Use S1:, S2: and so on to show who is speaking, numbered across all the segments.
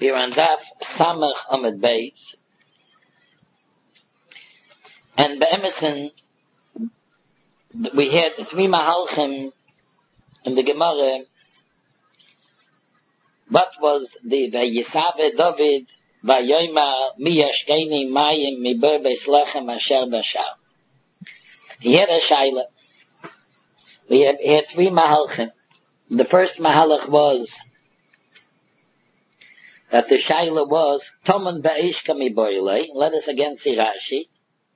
S1: Here on Daf Samach Amud Beis, and by Emerson we had three mahalchim in the Gemara. What was the Vayisave David Vayoyma Miyashkeni Mayim Mibur Beis Lechem Asher Bashar? He had a shaila. He had three mahalchim. The first mahalach was that the shaila was Toman Ba'ishka Miboyle. Let us again see Rashi.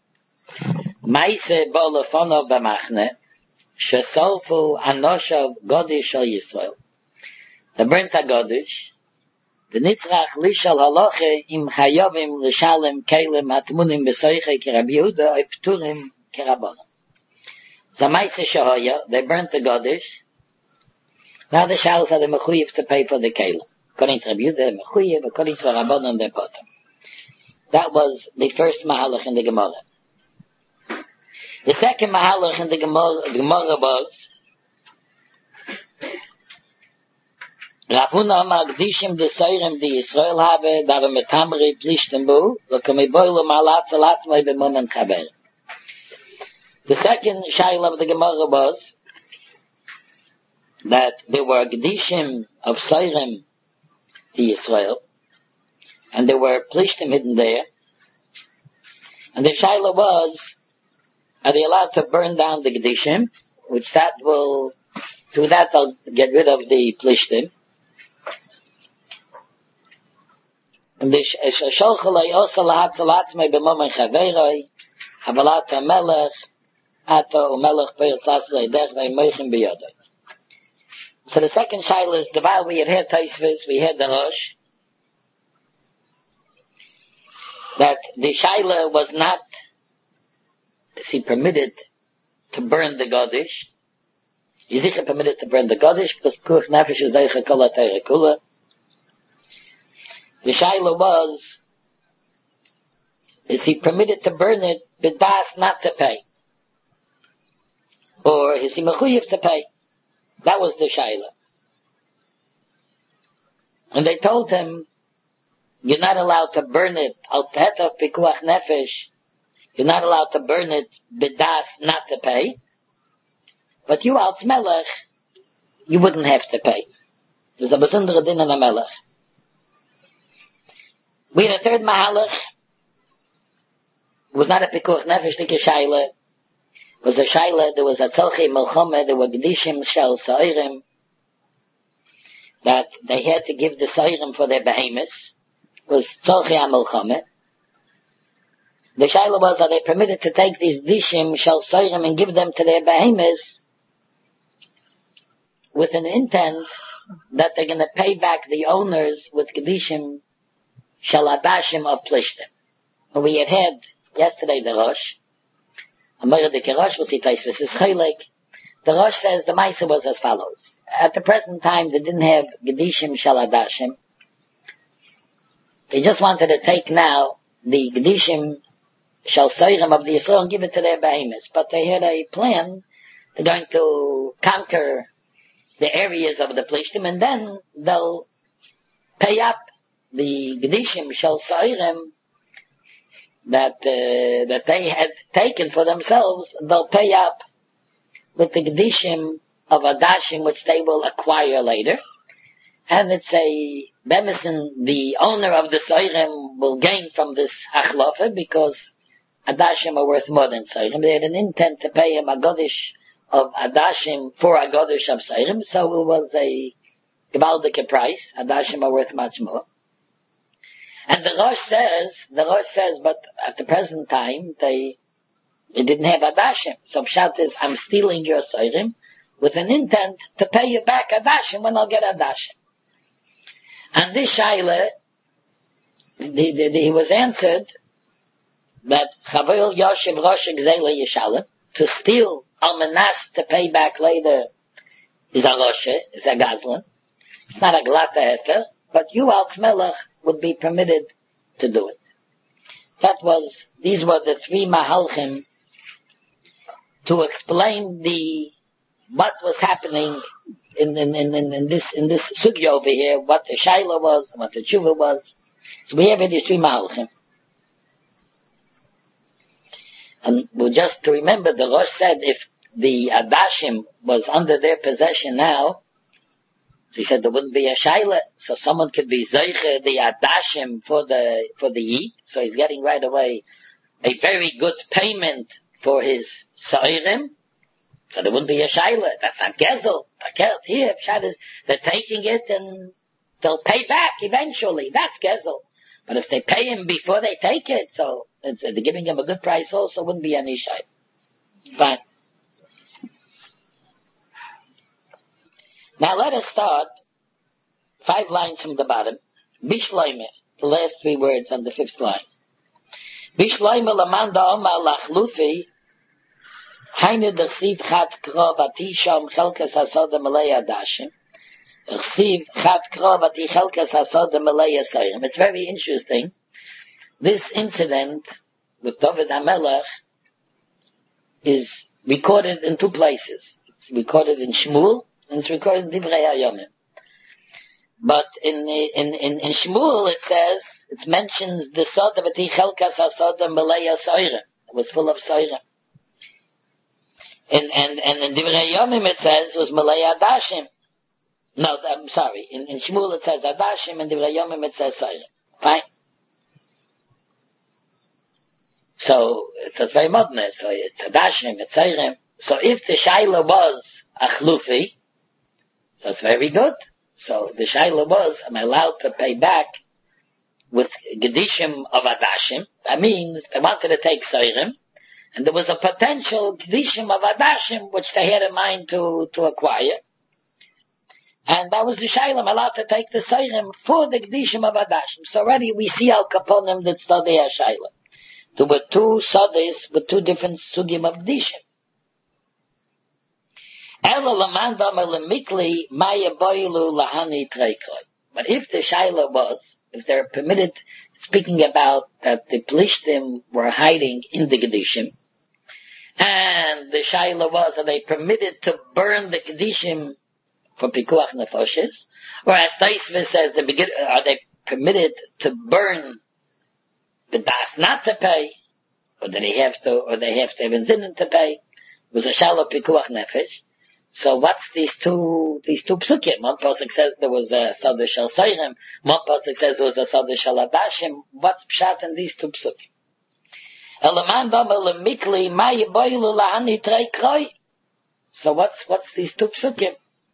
S1: Maise Bolofonov B'machne Shesolfu Anoshav Godish Al Yisrael. The burnt a Godish. The Nitzrach Lishal Haloche Im Chayovim Lishalem Kelem Atmunim Besoiche Kerab Yehuda Oipturim Kerabonam. So Maise Shahoya, they burnt the Godish. Now the Shals are the Mechuyev to pay for the Kelem. According to Rabbi Yehuda, Mechuyev, according to Rabbanon, they're bottom. That was the first mahalach in the Gemara. The second mahalach in the Gemara was Rav Huna Magdishim de Seirem de Yisrael habe, da we mit Hamri plishtem bu, lo kemi boilo malatz alatzmai b'momen chaber. The second shaila of the Gemara was that there were Gdishim of Seirem to Israel, and there were plishtim hidden there, and the shaila was, are they allowed to burn down the Gdishim, which that will, through that they'll get rid of the plishtim, and the sholchalei also lahatzalatzmei b'momen chaveroi, havalat ha-melech, ato u'melech peirtzatzlei dech ve'imoichim b'yodoi. So the second shaila is, the while we had Taisvis, we had the Rosh, that the shaila was not, is he permitted to burn the Godish? Is he permitted to burn the Godish? Because Kuch Nefesh is Deicha Kol HaTeirah Kula. The shaila was, is he permitted to burn it, b'das not to pay? Or is he mechuyev to pay? That was the shaila. And they told him, you're not allowed to burn it, al tehet of pikuach nefesh, you're not allowed to burn it, b'das not to pay, but you als melech, you wouldn't have to pay. There's a besondere din in a melech. We had a third mahalach, it was not a pikuach nefesh, like a shaila, it was a shaila, there was a tzolchei melchome, there were gedishim shel sa'irim, that they had to give the sa'irim for their behemoths, was tzolchei melchome. The shaila was, are they permitted to take these dishim shel sa'irim and give them to their behemoths with an intent that they're going to pay back the owners with gedishim shel adashim of plishtim. And we had yesterday the Rosh, Amar de Kerosh was Taisvis is Chaylik. The Rosh says the Maisa was as follows. At the present time, they didn't have Gedishim Shal Adashim. They just wanted to take now the Gedishim Shal Soirim of the Yisrael and give it to their behemoths. But they had a plan. They're going to conquer the areas of the Plishtim, and then they'll pay up the Gedishim Shal Soirim that they had taken for themselves. They'll pay up with the Gedishim of Adashim, which they will acquire later. And it's a Bemison, the owner of the Soirim, will gain from this Hachlofe, because Adashim are worth more than Soirim. They had an intent to pay him a Godish of Adashim for a Godish of Soirim, so it was a gewaldige price. Adashim are worth much more. And the Rosh says, but at the present time, they didn't have Adashim. So Pshat is, I'm stealing your Soirim with an intent to pay you back Adashim when I'll get Adashim. And this Shaila, he was answered that Chavil Yoshev Rosh Gzela Yeshalim, to steal Almanas to pay back later is a Rosh, is a Gazlan. It's not a Glata Heter, but you als Melech would be permitted to do it. These were the three mahalchim to explain what was happening in this sugya over here, what the shaila was, and what the tshuva was. So we have these three mahalchim. And well, just to remember, the Rosh said if the Adashim was under their possession now, he said there wouldn't be a shaila, so someone could be zeiche the Adashim for the Yid, so he's getting right away a very good payment for his Sa'irim, so there wouldn't be a shaila. That's not gezel. Here, they're taking it and they'll pay back eventually. That's gezel. But if they pay him before they take it, so they're giving him a good price also, wouldn't be any shaila. Fine. Now let us start 5 lines from the bottom. Bishloime, the last 3 words on the 5th line. Bishloime lamanda oma lachlufi, heine dersiv chat krov ati shom chelkes hasoda malei adashim. Dersiv chat krov ati chelkes hasoda malei asoyim. It's very interesting. This incident with David HaMelech is recorded in 2 places. It's recorded in Shmuel, and it's recorded in Divrei HaYomim. But in Shmuel it says, it mentions the Soda V'ti Chelkas HaSoda Melei HaSoirem. It was full of Soirem. And in Divrei HaYomim it says it was Melei Adashim. No, I'm sorry. In Shmuel it says Adashim, and Divrei HaYomim it says Soirem. Fine. So it's very modern. So it's Adashim, it's Soirem. So if the Shaila was Achlufi, so it's very good. So the shaila was, am I allowed to pay back with gedishim of adashim? That means they wanted to take seirim, and there was a potential gedishim of adashim which they had in mind to acquire. And that was the shaila, am I allowed to take the seirim for the gedishim of adashim? So already we see al kaponim that study a shaila. There were 2 sadis with 2 different sugim of gedishim. But if the shaila was, if they're permitted, speaking about that the Plishtim were hiding in the Kedishim, and the shaila was, are they permitted to burn the Kedishim for Pikuach Nefoshes? Or as Taisva says, are they permitted to burn the das not to pay? Or do they have to have inzinin to pay? It was a shaila Pikuach Nefesh. So what's these two psukim? One pasuk says there was a Sada Shel Seirim. One pasuk says there was a Sada Shel Adashim. What's pshat in these 2 psukim? So what's these 2 psukim?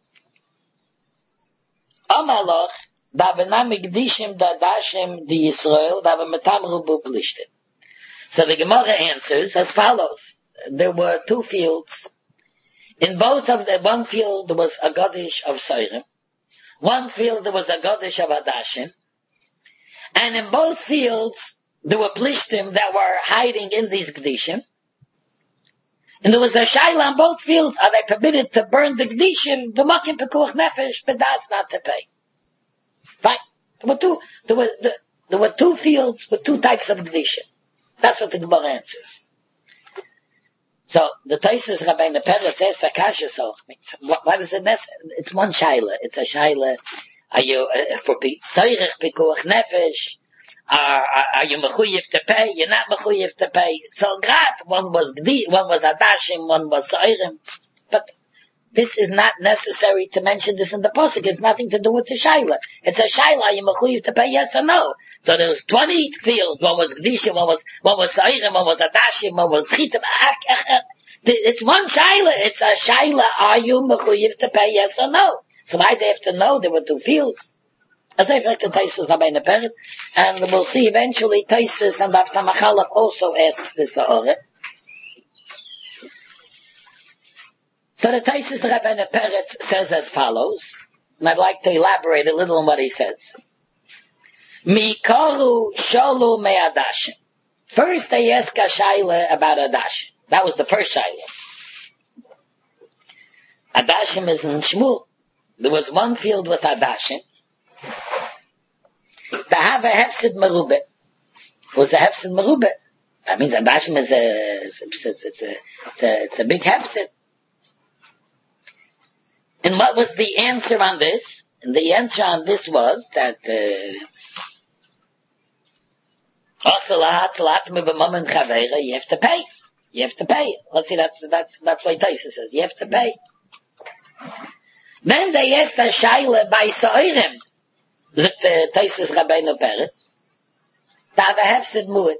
S1: Amaloch, da benamig dishim da dashim di Yisrael, da bemetamru bu plishtim. So the Gemara answers as follows. There were 2 fields. In both of the one field there was a Godish of Seirim, one field there was a Godish of Adashim, and in both fields there were Plishtim that were hiding in these Gdishim, and there was a Shaila on both fields, are they permitted to burn the Gdishim, b'makim pekuach nefesh, but that's not to pay. Fine. There were 2 fields with 2 types of Gdishim. That's what the Gemara answers. So the Taisus Rabbeinu Peretz says Sakasha so. What is it necessary? It's one shaila. It's a shaila. Are you for Tzorech Pikuach Nefesh? Are you mechuyev to pay? You're not mechuyev to pay. So grat, one was Adashim, one was Seirim. But this is not necessary to mention this in the pasuk. It's nothing to do with the shaila. It's a shaila. Are you mechuyev to pay? Yes or no? So there was 20 fields. One was Gdishim, one was Seirim, one was Adashim, one was Chitim. It's one shaila. It's a shaila. Are you mechuyev to pay? Yes or no? So why they have to know there were 2 fields? As I think the Taisus Rabbeinu Peretz, and we'll see eventually Taisus and Rav Samachalaf also asks this Ha'oreh. So the Taisus Rabbeinu Peretz says as follows, and I'd like to elaborate a little on what he says. Mikaru sholu me'adashim. First they ask a shaila about Adashim. That was the first shaila. Adashim is in Shmuel. There was one field with Adashim. To have a hefsid merubah. It was a hefsid merubah. That means Adashim is it's a big hefsid. And what was the answer on this? And the answer on this was that, you have to pay. You have to pay. Let's see, that's what Taisa says. You have to pay. Then they asked a shaila by Sa'irem. The Taisa's Rabbeinu Peretz. That I have said mu'it.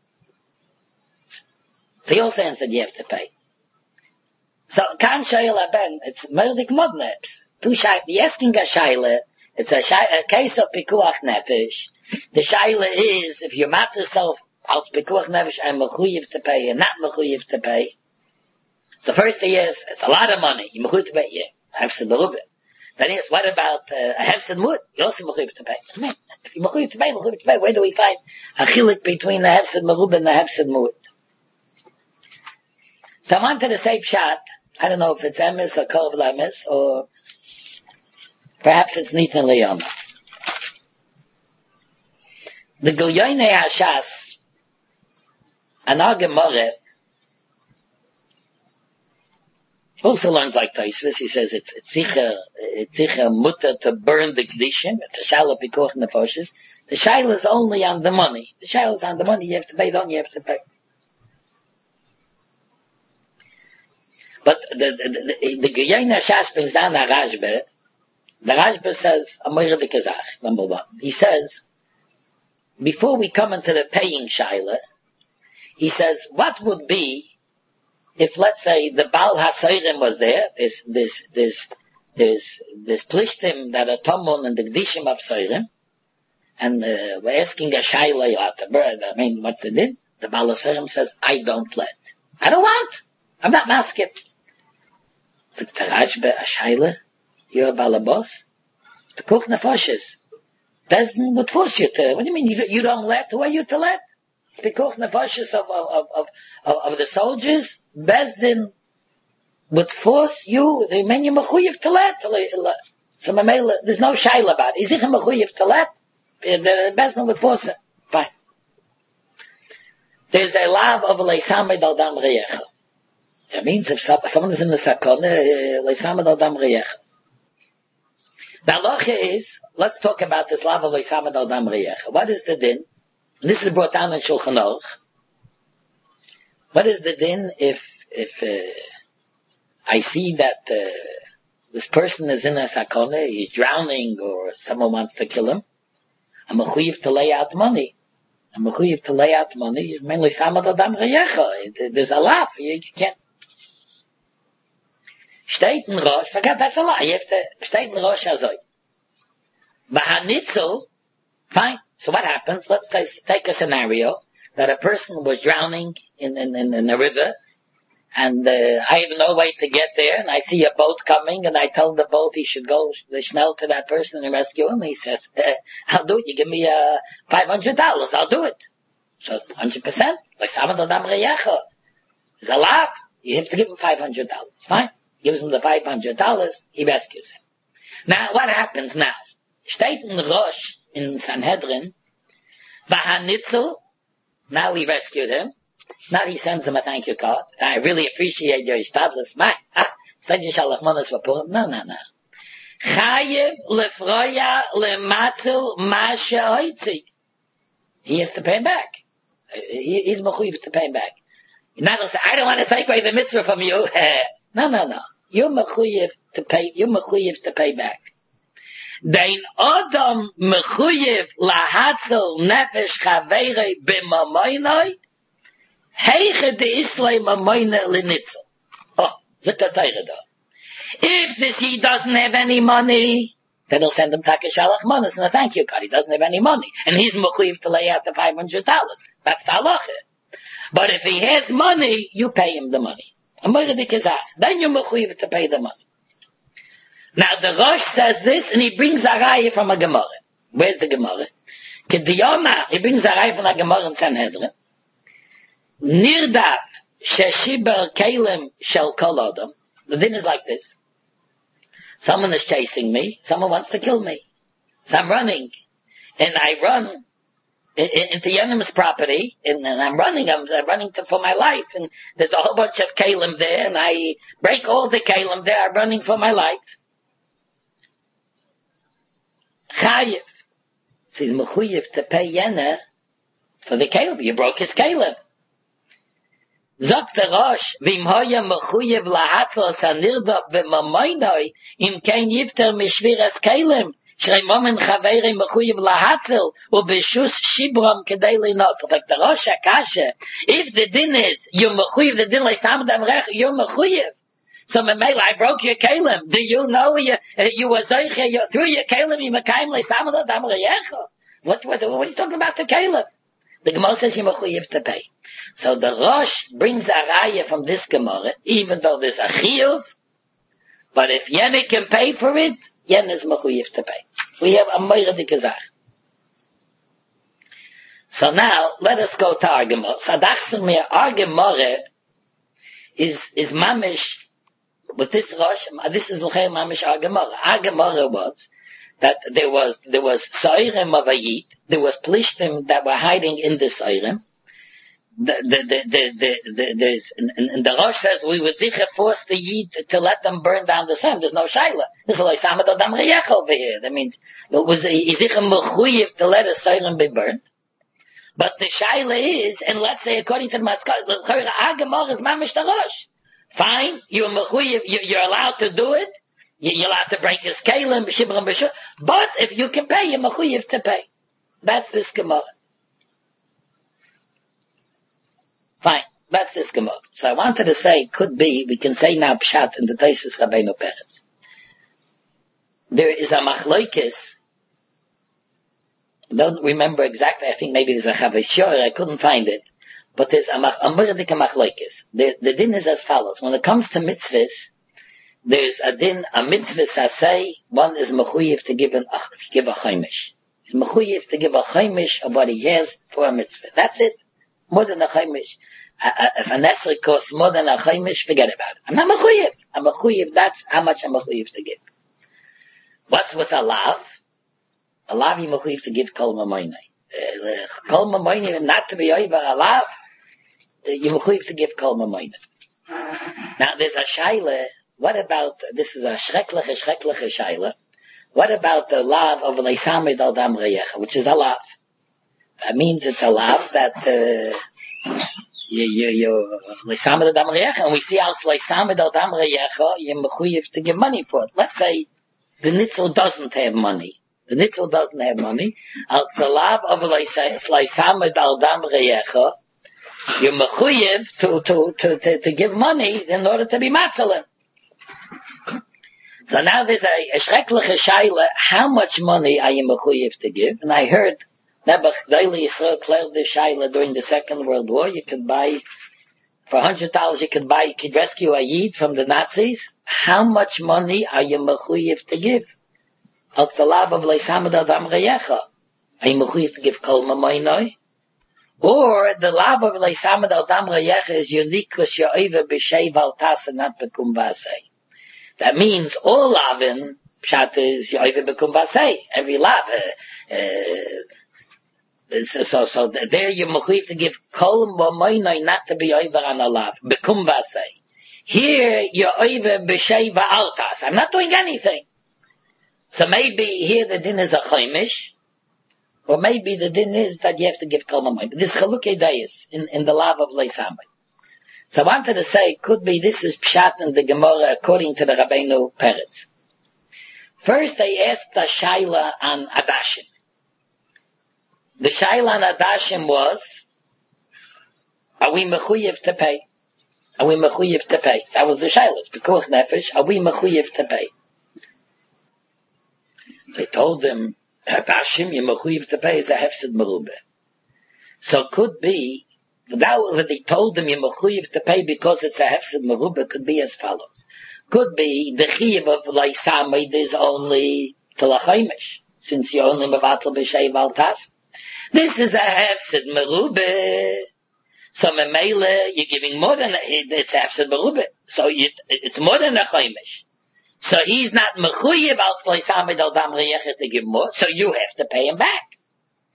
S1: So he also answered you have to pay. So, kan shaila ben, it's merdik modnebs. Two shaila, the asking a shaila, it's a case of pikuach nefesh. The shaila is, if you mat yourself, als pikuach nefesh, I'm mechuyev to pay, and not mechuyev to pay. So first he is, it's a lot of money, you mechuyev to pay, yeah, hefsed merubah. Then he is, what about a hefsed mu'it? You also mechuyev to pay. I mean, if you mechuyev to pay, where do we find a chilik between the hefsed merubah and the hefsed mu'it? So I wanted to say pshat, I don't know if it's emes or kol v'lemes, or perhaps it's nitan liyama. The Gilyoinei Hashas, and our Gemara, also learns like Taisvis. He says it's sicher mutter to burn the Kedishim. It's a shala pikuach nefoshes. The shaila is only on the money. The shaila is on the money. You have to pay, don't you have to pay? But the Gilyoinei Hashas brings down the Rashba. The Rashba says, Amoyre Kazach, number one. He says, before we come into the paying shaila, he says, what would be if, let's say, the Baal HaSoirim was there, this plishtim that are Tomun and the Gdishim of Soirim, and we're asking a shaila, I mean, what's the din? The Baal HaSoirim says, I don't let. I don't want. I'm not masking. So, Tarashba, a shaila, you're a balabos. The Pekuach Nefoshes. Bezdin would force you to. What do you mean you don't let? Who are you to let? It's Pekuach Nefoshes of the soldiers. Bezdin would force you. They mean you mechuyev to let. So there's no shaila about it. Is it a mechuyev to let? The Bezdin would force it. Fine. There's a lav of leisamed al dam reyecha. That means if someone is in the sakona, leisamed al dam reyecha. The halacha is, let's talk about this lava loisamad al dam reyecha. What is the din? And this is brought down in Shulchan Aruch. What is the din if I see that this person is in a sakona, he's drowning, or someone wants to kill him? I'm mechuyev to lay out money. Mainly samad al dam reyecha. There's a laugh. You can't. Steht in Rosh, forget that's a lie. You have to, steht in Rosh Hazoi. Bahanitzel, fine. So what happens? Let's take a scenario that a person was drowning in a river, and I have no way to get there, and I see a boat coming, and I tell the boat he should go the schnell to that person and rescue him. He says, I'll do it. You give me $500. I'll do it. So 100%. There's a lot. You have to give him $500. Fine. Gives him the $500, he rescues him. Now, what happens now? Steht in Rosh, in Sanhedrin, Vahanitzel, now he rescued him. Now he sends him a thank you card. I really appreciate your ishtadlus. Send you shalach manas vapurim. No. Chayev lefroya lematzel masha hoitzi. He has to pay him back. He's mechuyev to pay him back. You're not going to say, I don't want to take away the mitzvah from you. No. You're mechuyev to pay back. Dein Adam mechuyev lahatzel nefesh chaveirei b'mamoinoi, heiche de islay mamoinoi l'nitzel. Oh, zit a teire da. If he doesn't have any money, then he'll send him take a shalach manas and a thank you card. He doesn't have any money. And he's mechuyev to lay out the $500. That's the halacha. But if he has money, you pay him the money. Then you're mechuyev to pay the money. Now the Rosh says this, and he brings a raya from a Gemara. Where's the Gemara? Kediyoma, he brings a raya from a Gemara in Sanhedrin. Nirdaf sheshiber kelim shel kol adam. The din is like this. Someone is chasing me. Someone wants to kill me. So I'm running, and I run into Yenem's property, and I'm running for my life, and there's a whole bunch of kalim there, and I break all the kalim there, I'm running for my life. chayiv. So he's mechuyev to pay yena for the kelim. You broke his kelim. Sagt der Rosh, vim hoya mechuyev lahatzos anirdav v'mamoinoi im kein yifter mishviras kelim. Shrei momen chaveri mechuyev lahatzel ubeshus shibram kedei linot. So like the Rosh Akasha, if the din is, you're mechuyev, the din like samdam rech, you're mechuyev. So Mamela, I broke your kelim. Do you know you were zeiche, through your kelim, you mekayim like samdam reyecha? What are you talking about the kelim? The Gemara says you're mechuyev to pay. So the Rosh brings a raya from this Gemara, even though there's a chiyuv, but if Yene can pay for it, Yene is mechuyev to pay. We have a meira dikazach. So now, let us go to our Gemara. So our Gemara is mamish, with this Rosh, this is l'chei mamish our Gemara. Our Gemara was that there was Soirim of a Yid, there was Plishtim that were hiding in the Soirim. And the Rosh says we would sicher force the Yid to let them burn down the Soirim. There's no Shaila. This is like Samad Adam Reyech over here. That means it was sicher mechuyev to let a Soirim be burned. But the Shaila is, and let's say according to the Maskal, our Gemara is mamish the Rosh. Fine, you're mechuyev, you're allowed to do it. You're allowed to break his kelim, b'shibram b'shur. But if you can pay, you're mechuyev to pay. That's this Gemara. Fine, that's this Gemara. So I wanted to say, could be, we can say now pshat in the Taisus Rabbeinu Peretz. There is a machlokes. I don't remember exactly. I think maybe there's a Chavashor. I couldn't find it. But there's a murdik machlokes. The din is as follows. When it comes to mitzvahs, there's a din, a mitzvah sasei, one is mechuyev to give a chaimish. He's mechuyev to give a chaimish of what he has for a mitzvah. That's it. More than a chaimish. If a nesri costs more than a chaimish, forget about it. I'm not mechuyev. I'm mechuyev, that's how much I'm mechuyev to give. What's with a lav? A lav you mechuyev to give kol mamoinai. Kol mamoinai, not to be over a lav, you mechuyev to give kol mamoinai. Now there's a shaila. What about, this is a schreckliche shaila. What about the lav of leisamid al dam reyecha, which is a lav? That means it's a lav that, you leisamid al dam reyecha, and we see out leisamid al dam reyecha, you're mechuyev to give money for it. Let's say the nitzel doesn't have money. The nitzel doesn't have money. Als the lav of leisamid al dam reyecha, you're mechuyev to give money in order to be matzalim. So now there's a schreckliche shaila, how much money are you mechuyev to give? And I heard Nebuch Daily Yisrael cleared the shaila during the Second World War. You could buy, for $100 you could rescue a Yid from the Nazis. How much money are you mechuyev to give? Al Talav of Leisamad Adam Reyecha. Are you mechuyev to give Kol Mamoinoi? Or the lav of Leisamad Adam Reyecha is unique because you're over b'shei valtas and not bekum vasei. That means all lavin, pshat is yoive bekum vasei. Every lav. So there you're mechuyev to give kol mamoinoi not to be over on a lav. Bekum vasei. Here you're over b'shei valtas. I'm not doing anything. So maybe here the din is a chaimish. Or maybe the din is that you have to give kol mamoinoi. This chalukei dayis in the lav of leisamad. So I wanted to say, could be this is pshat in the Gemara according to the Rabbeinu Peretz. First they asked the shaila on Adashim. The shaila on Adashim was, are we mechuyev to pay? Are we mechuyev to pay? That was the shaila. It's pekuach nefesh. Are we mechuyev to pay? They told them, Adashim, you're mechuyev to pay is a hefsed merubah. So could be, that they told them you're mechuyev to pay because it's a hefsed merubah could be as follows. Could be the chiyuv of leisamid is only till a chaimish, since you're only mevatel b'shei valtas. This is a hefsed merubah. So memele, you're giving more than it's hefsed merubah. So it's more than a chaimish. So he's not mechuyev al leisamid al dam reyecha to give more. So you have to pay him back.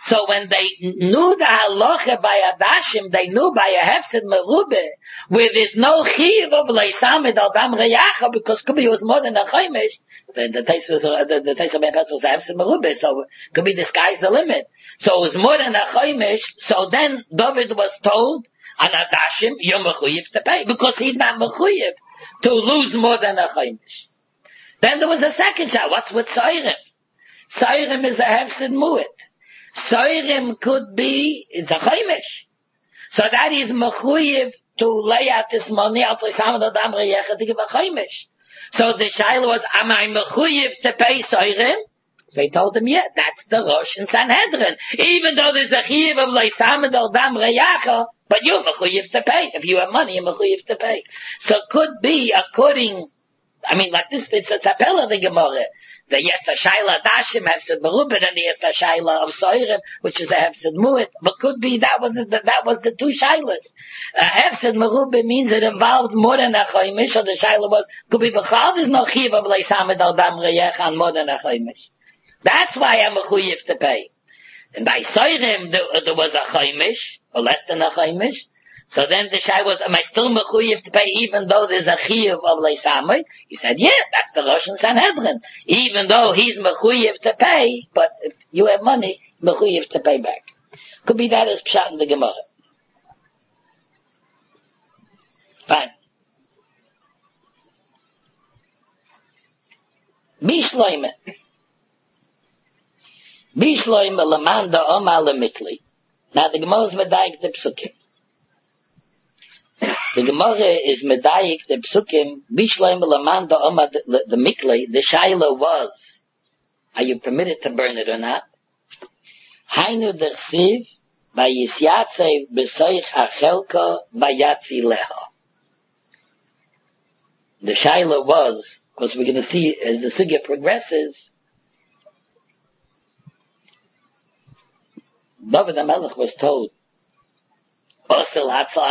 S1: So when they knew the halacha by Adashim, they knew by a hefsid merube, where there's no chiv of leisamid al dam reyacha, because could be it was more than a chaimish. The taste was the taste of Mechas was a hefsid merube, so could be the sky's the limit. So it was more than a chaimish. So then David was told on Adashim, you're mechuyev to pay, because he's not mechuyev to lose more than a chaimish. Then there was a second shot. What's with Soirim? Soirim is a hefsid mu'it. Soirim could be, it's a chaimish. So that is mechuyev to lay out this money out for some of the dam reyecha to give a chaimish. So the shaila was, am I mechuyev to pay Soirim? So he told him, yeah, that's the Rosh in Sanhedrin. Even though there's a chiv of leisamid al dam reyacha, but you're mechuyev to pay. If you have money, you're mechuyev to pay. So it could be according, I mean, like this, it's a tapel of the Gemara. The yes, the shaila dashim hefsid merubah, and the yes, the shaila of soirim, which is a hefsid mu'it. But could be that was the two shailas. Hefsid merubah means it involved more than a chaimish, or the shaila was could be b'chal there's no chiv of leisamid al dam reyech on more than a chaimish. That's why I'm a chuyev to pay. And by soirim there was a chaimish, or less than a chaimish. So then the shay was, am I still mechuyev to pay even though there's a chiyuv of leisamid? He said, yeah, that's the Rosh and Sanhedrin. Even though he's mechuyev to pay, but if you have money, mechuyev to pay back. Could be that as pshat in the Gemara. Fine. Bishloime. Bishloime leman da oma lemikli. Now the Gemara is medayik the psukim. The Gemara is medayik the psukim, bishloim laman da oma the mikle, the shaila was, are you permitted to burn it or not? Hainu dersiv, vayisyatzei b'soich achelka vayatzi leha. The shaila was, because we're going to see as the sugya progresses, David HaMelech was told, we'll see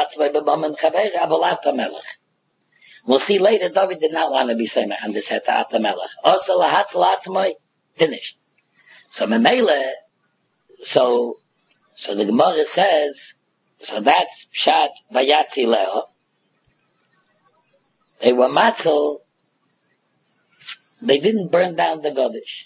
S1: later, David did not want to be Semech on this Hetat HaMelech. Finished. So Memele, so the Gemara says, so that's Pshat Vayatzi Leho. They were matzel, they didn't burn down the Godish.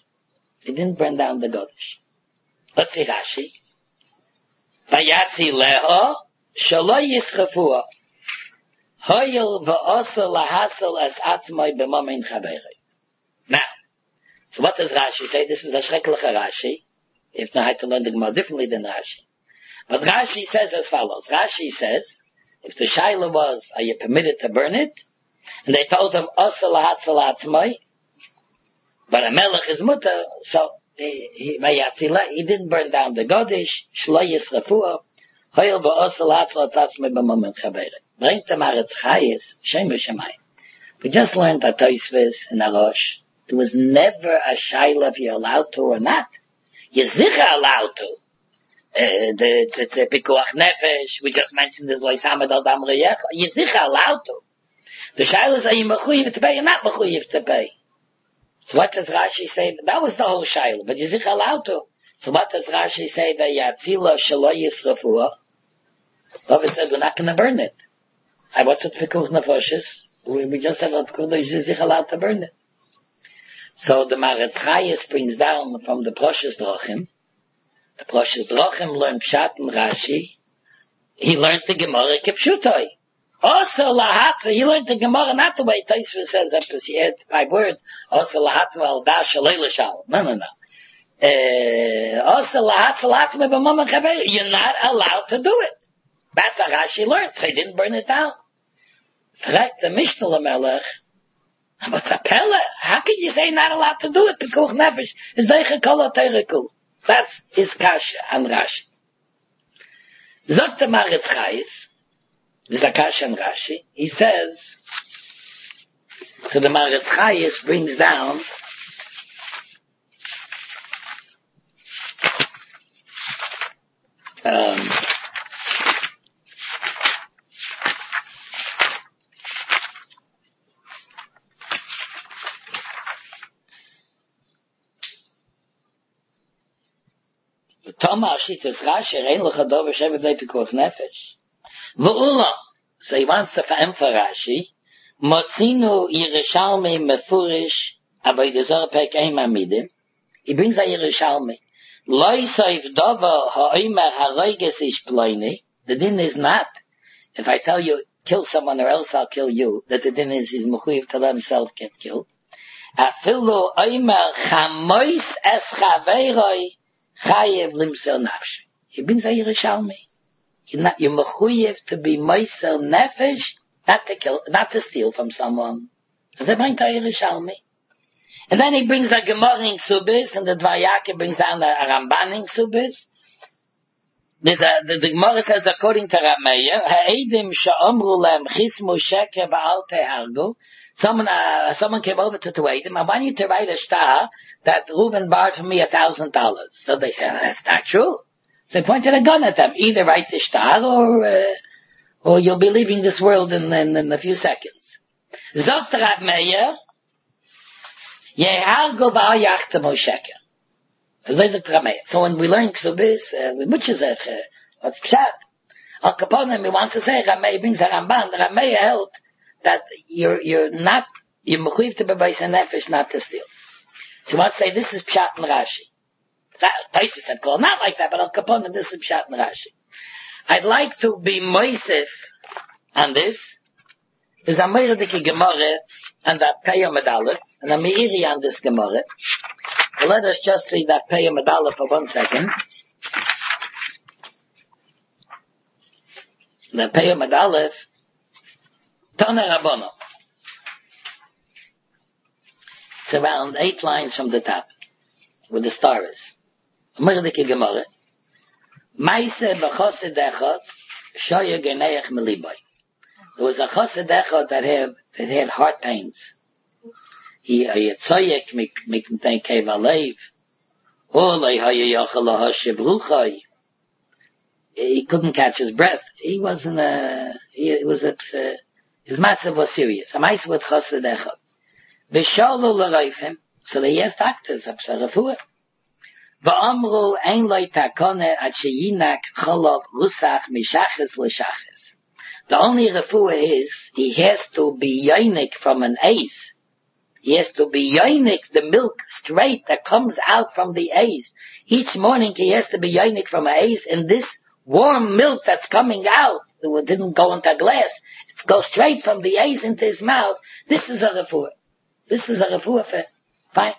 S1: Let's see Rashi. Vayatzi Leho, Shaloi Yischafuah. Hoyel v'osa lahasel as atzmai b'momein chaberei. Now, so what does Rashi say? This is a schreckliche Rashi. If not, I had to learn the Gemara differently than Rashi. But Rashi says as follows. Rashi says, if the shaila was, are you permitted to burn it? And they told him, osa lahasel atzmai. But a melech is mutter, so he didn't burn down the Godish, Shloi Yischafuah. Hoyel v'osa lahasel atzmai b'momein chaberei. Bringt the Maretz Chayes, Shem B'Shemayim. We just learned at Tosfos in Arosh, there was never a shayla if you're allowed to or not. You're sicher allowed to. It's a pikuach nefesh, we just mentioned this Leisamid al Dam Reyecha. You're sicher allowed to. The shayla is, are you mechuyev to pay or not mechuyev to pay? So what does Rashi say? That was the whole shayla, but you're sicher allowed to. So what does Rashi say? V'yatzila shelo yisrafuah. David said, we're not going to burn it. What's with Pekuch Nefoshes? We just have a Pekuch that is allowed to burn it. So the Maretz Chayes brings down from the Proshes Drochim. The Proshes Drochim learned Pshat and Rashi. He learned the Gemara Kipshutoi. Also Lahatza, he learned the Gemara not the way Tosfos says after he had 5 words. Also Lahatza al Dash Shalei L'Shal. No. Also Lahatza Lahatza B'Mamon Chavei. You're not allowed to do it. That's how Rashi learned, so he didn't burn it down. Fragt the Mishnah Lamelech, what's a pelle? How can you say not allowed to do it? Pekuch nefesh is deiche kol ha-teiriku. That's his kasha on Rashi. Zot the Maretz Chayes, this is a kasha on Rashi, he says, so the Maretz Chayes brings down Omar Shitas Rashi, Ein Lecha Dover Sheva B'nei Pikuach Nefesh. V'ulam, so he wants to emphasize Rashi, Motzinu Yerushalmi Mefurish, Avodah Zarah Perek Ein Amidim. He brings a Yerushalmi. Loi Soif Dover Ha'omer Haroiges Ish Ploini. The din is not, if I tell you, kill someone or else I'll kill you, that the din is he's mechuyev to let himself get killed. Afilu Omer Chamois Es Chaveiroi Chayev Limser Nafsh. He brings a Yerushalmi. You're mechuyev to be moiser nefesh, not to kill, not to steal from someone. So they bring a Yerushalmi. And then he brings a Gemara in Ksubis, and the Dvar Yaakov brings down a Ramban in Ksubis. The Gemara says, according to Rav Meir, Ha'edim she'omru lehem chismu sheker v'al tehargu. Someone came over to Eidim, I want you to write a star that Reuben borrowed from me $1,000. So they said, that's not true. So they pointed a gun at them. Either write the star or you'll be leaving this world in a few seconds. Zogt Rav Meir, Yehargu v'al yachtemu sheker. So when we learn Ksubis, which is what's Pshat? Al Kaponim, he wants to say, Rameh brings a Ramban. Rameh held that you're mechuyev to be b'beis nefesh, not to steal. So he wants to say, this is Pshat and Rashi. Taisa said, call not like that, but Al Kaponim, this is Pshat and Rashi. I'd like to be moisef on this. There's a Meiradiki Gemara and that Peyam Medalef, and a Meiri on this Gemara. So let us just read that Peyam Medalef for 1 second. The Peyam Medalef, Tana Rabbono. It's around 8 lines from the top, with the star is. Meiradiki Gemara. Maise b'chosed echad, shoya geneich meliboy. There was a chosed echad that had heart pains. He yitzoyek mikmten kevalev. Olay hayayachal lahashivruchay. He couldn't catch his breath. He wasn't his matzav was serious. A maise with chosed echad. V'shalu l'reifim. So they asked doctors, Absarafua. V'amru ein loy takone ad sheyinak cholov rusach mishaches l'shaches. The only refuah is, he has to be yoinik from an eiz. He has to be yoinik the milk straight that comes out from the eiz. Each morning he has to be yoinik from an eiz, and this warm milk that's coming out, it didn't go into a glass, it goes straight from the eiz into his mouth. This is a refuah. This is a refuah for, fine.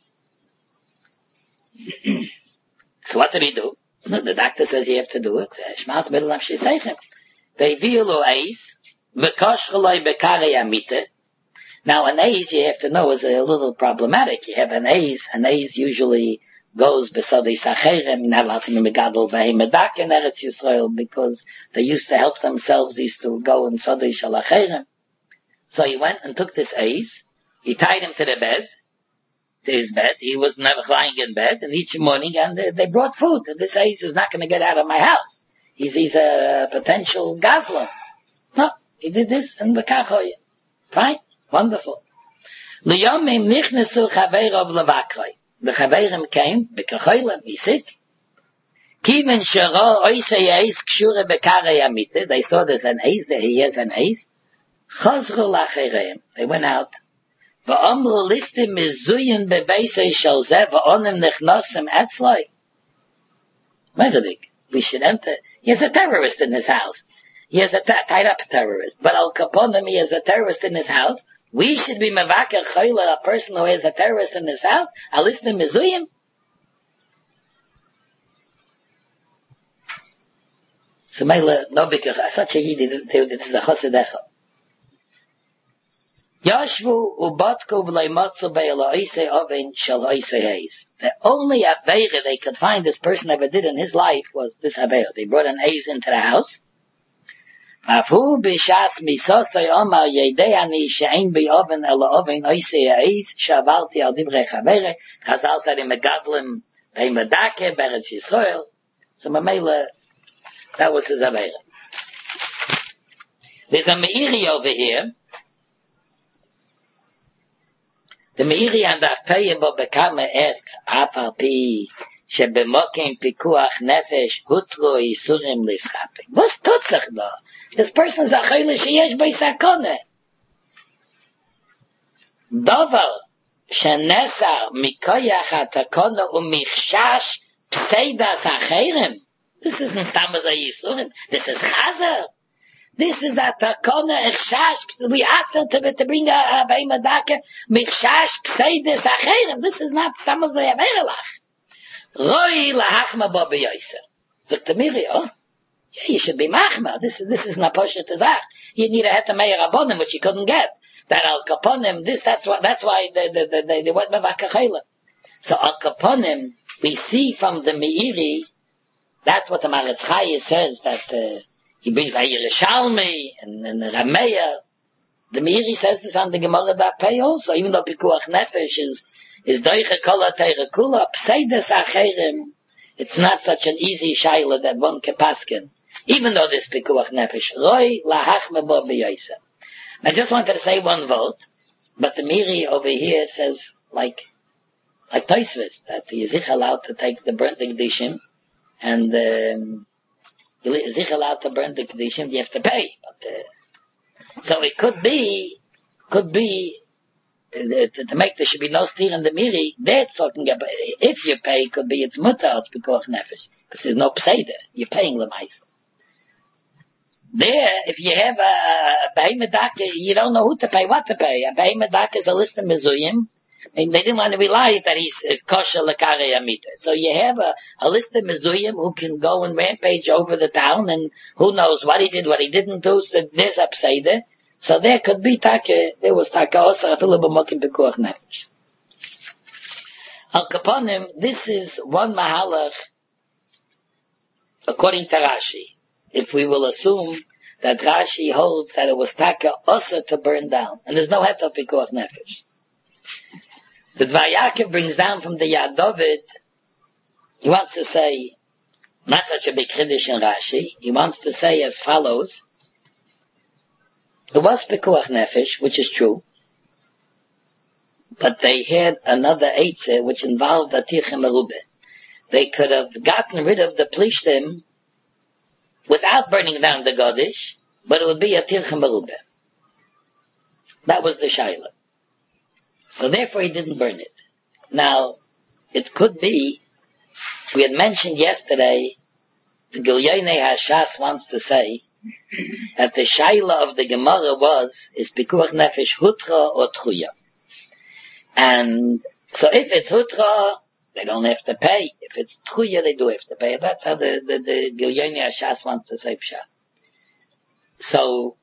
S1: So what did he do? The doctor says you have to do it. Shmaat middle of Shiseichem. They violo eis, v'koshchaloi bekare amite. Now an eis, you have to know, is a little problematic. You have an eis usually goes besodei sacherem, you're not allowed to be megadol v'hemedak in Eretz Yisrael, because they used to help themselves, they used to go in sodei shalacherem. So he went and took this eis, he tied him to the bed, to his bed. He was never lying in bed, and each morning, and they brought food. And this ace is not going to get out of my house. He's a potential gazlan. No, he did this, and b'kachoy. Fine, wonderful. L'yomim nichnesu chaveirov levakroi. The chaveirim came, b'kachoylem, he's sick. Kiven shero oisei ace kshure b'karei amite. They saw there's an ace, that he has an ace. Chozru lachereim. They went out. V'omru listim mizuyin bebeisei shel zeh v'onim nechnosim etzloi. Meradik, we should enter. He has a terrorist in his house. He has a tied up terrorist. But Al Kaponim, he has a terrorist in his house. We should be mevaker chayla, a person who has a terrorist in his house. Al listim mizuyim. So Mela, no, because such a yidi, this is a chassid echad. Yashvu ubatku v'leimatzu be'ela oisei oven shel oisei heiz. The only aveira they could find this person ever did in his life was this aveira. They brought an eiz into the house. Afu b'shas misosei omar yedei ani she'ein be'oven ela oven oisei heiz shavalti al divrei chaveire. Chazal said in Megadlim be'imedake be'eretz Yisrael. So Mamela, that was his aveira. There's a Meiri over here. The Meiri and the Peyabo Bekame asks, Afar Pi שבמוקם פיקוח נפש הותרו איסורים לסחפים. Was tut sich da? This person is a chayla sheyesh bei sakone. Dover shenesar mikoyach hatakona umichshash pseidas acherem. This isn't stamas ayisurim. This is chazer. This is a takona ichshash. We asked him to bring a beimadake michshash pseidas acherem. This is not stamas ayaverelach. Roi lahachma bo beyoyser. Zok Tamiri, oh? Yeah, you should be machma. This is not poshet azach. You need a hetamei rabbonim, which you couldn't get. That al kaponim, that's why they went mevakachayla. So al kaponim, we see from the Meiri, that's what the Maretz Chaye says, that, he brings a Yerushalmi, and Rameya. The Meiri says this on the Gemara that pay also, even though Pikuach Nefesh is doiche kola teire kula, pseides acherim, it's not such an easy shaila that one can paskin. Even though this pikuach nefesh, roi lahachme bo b'yoyser. I just wanted to say one vote, but the Miri over here says, like Tosfos, that he is allowed to take the burnt kedishim, and is allowed to burn the kedishim, you have to pay. But, so it could be, to make there should be no steer in the Miri, they're talking about, if you pay, could be it's mutter, it's pikuach nefesh, because there's no pseida, you're paying l'maisa. There, if you have a behemoth, you don't know who to pay, what to pay. A behemoth is a list of mezuyim, and they didn't want to rely that he's kosher l'karei amita. So you have a list of mezuyim who can go and rampage over the town, and who knows what he did, what he didn't do, so there's a pseida. So there could be there was also a little bit mokim bekuach nefesh. Al kaponim, this is one mahalach, according to Rashi. If we will assume that Rashi holds that it was taka also to burn down, and there's no het of pikuach nefesh. The Dvar Yaakov brings down from the Yad David, he wants to say, not such a big chiddush in Rashi, he wants to say as follows, there was pikuach nefesh, which is true, but they had another eitzah which involved a tircha merubah. They could have gotten rid of the plishtim without burning down the Godish, but it would be a tircha merubah. That was the shaila. So therefore he didn't burn it. Now, it could be, we had mentioned yesterday, the Gilyonei Hashas wants to say, that the shaila of the Gemara is pikuach nefesh hutra or truya. And so if it's hutra, they don't have to pay. If it's truya, they do have to pay. That's how the Gilyonei Hashas wants to say pshat. So,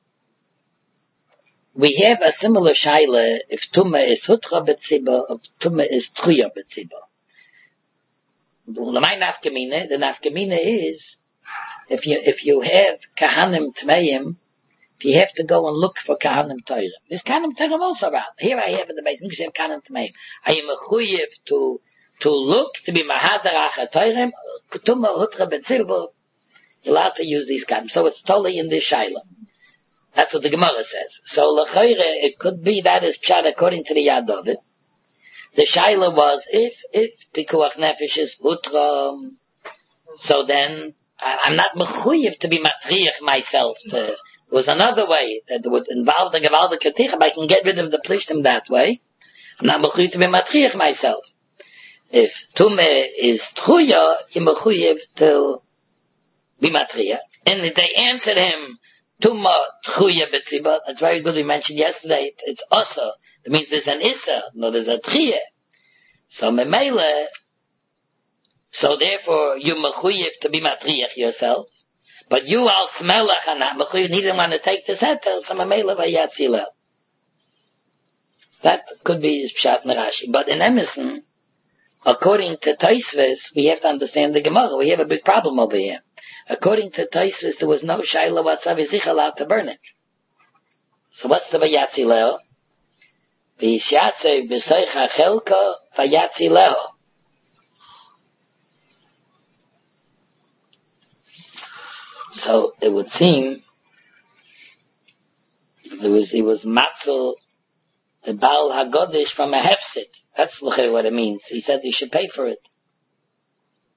S1: we have a similar shaila if tumah is hutra betziba, or tumah is truya betziba. The nafkamina is, if you have kahanim tmeim, you have to go and look for kahanim toira. There's kahanim toira also around. Here I have in the base, I have kahanim tmeim. I am a chuyev to look, to be mahadar achatoirem, tumah hutra betzilbo, you're allowed to use these kahanim. So it's totally in this shaila. That's what the Gemara says. So l'chayre, it could be that is pshat according to the Yad David. The shaila was, if pikuach nefesh is hutra, so then, I'm not mechuyev to be matriach myself. There was another way that would involve the gevalde katicha, but I can get rid of the plishtim that way. I'm not mechuyev to be matriach myself. If tumeh is truya, you're mechuyev to be matriach. And they answered him, tumah truya betziba. That's very good. We mentioned yesterday. It's also. That means there's an issa. No, there's a triya. So memele. So therefore, you mechuyev to be matriach yourself, but you al smelach and not mechuyev, neither want to take the setter, so memele vayatzilel. That could be pshat merashi. But in Emerson, according to Tosfos, we have to understand the Gemara. We have a big problem over here. According to Tosfos, there was no shaila whatsoever, is he allowed to burn it. So what's the vayatzilel? V'yishatze b'soicha chelka vayatzilel. So it would seem he was matzel the Baal HaGodish from a hefset. That's what it means. He said he should pay for it.